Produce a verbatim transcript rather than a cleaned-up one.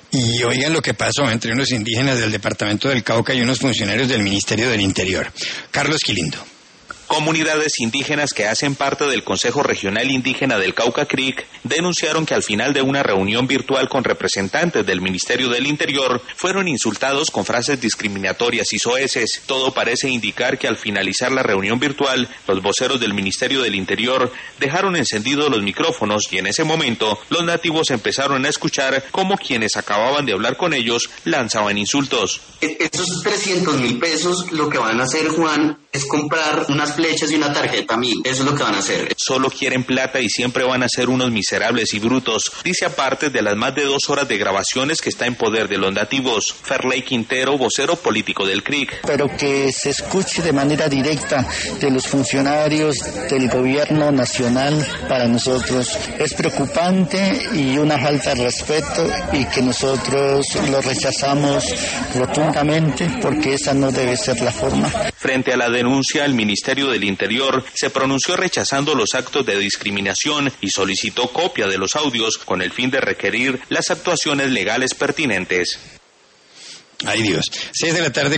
Y oigan lo que pasó entre unos indígenas del departamento del Cauca y unos funcionarios del Ministerio del Interior. Carlos Quilindo. Comunidades indígenas que hacen parte del Consejo Regional Indígena del Cauca Creek denunciaron que al final de una reunión virtual con representantes del Ministerio del Interior fueron insultados con frases discriminatorias y soeces. Todo parece indicar que al finalizar la reunión virtual, los voceros del Ministerio del Interior dejaron encendidos los micrófonos y en ese momento los nativos empezaron a escuchar cómo quienes acababan de hablar con ellos lanzaban insultos. Esos trescientos mil pesos lo que van a hacer, Juan, es comprar unas flechas y una tarjeta mil. Eso es lo que van a hacer. Solo quieren plata y siempre van a ser unos miserables y brutos, dice aparte de las más de dos horas de grabaciones que está en poder de los nativos. Ferley Quintero, vocero político del C R I C. Pero que se escuche de manera directa de los funcionarios del gobierno nacional para nosotros es preocupante y una falta de respeto, y que nosotros lo rechazamos rotundamente porque esa no debe ser la forma. Frente a la denuncia, el Ministerio del Interior se pronunció rechazando los actos de discriminación y solicitó copia de los audios con el fin de requerir las actuaciones legales pertinentes. Ay Dios, seis de la tarde.